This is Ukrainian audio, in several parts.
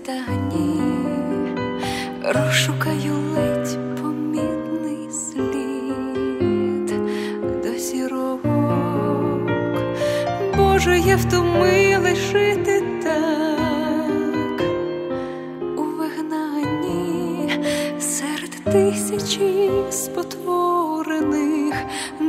світанні розшукаю ледь помітний слід до зірок. Боже, я втомилась жити так у вигнанні серед тисячі спотворених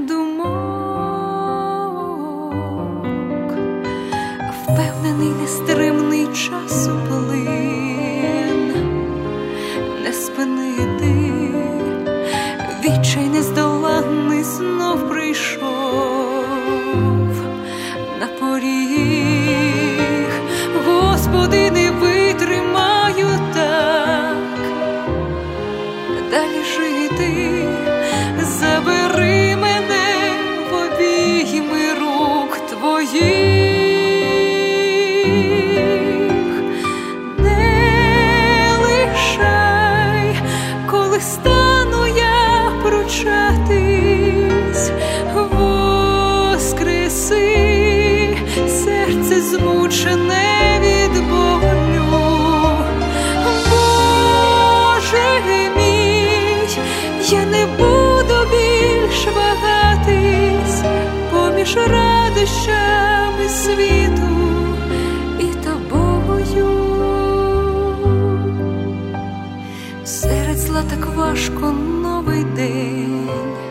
думок. Впевнений, нестримний часоплин не спинити, відчай нездоланний знов прийшов на поріг. Господи, не витримаю так далі жити, забери мене в обійми рук Твоїх. Стану я пручатись, воскреси серце змучене від болю. Боже мій, я не буду більш вагатись поміж радощами світу і Тобою. Серед зла так важко новий день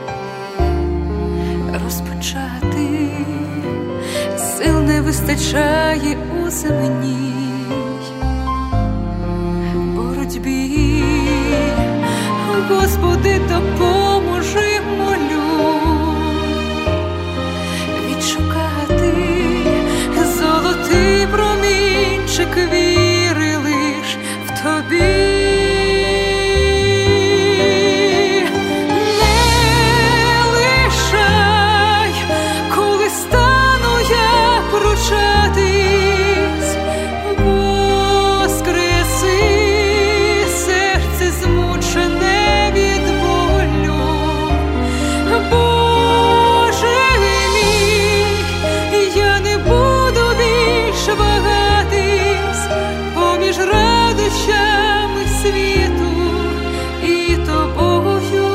розпочати, сил не вистачає у земній боротьбі. Господи, допоможи, молю, відшукати золотий промінчик віри лиш в Тобі. Світу і Тобою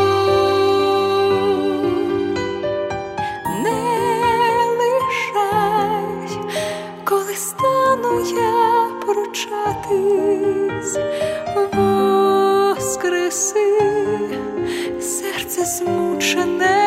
не лишай, коли стану я пручатись, воскреси серце змучене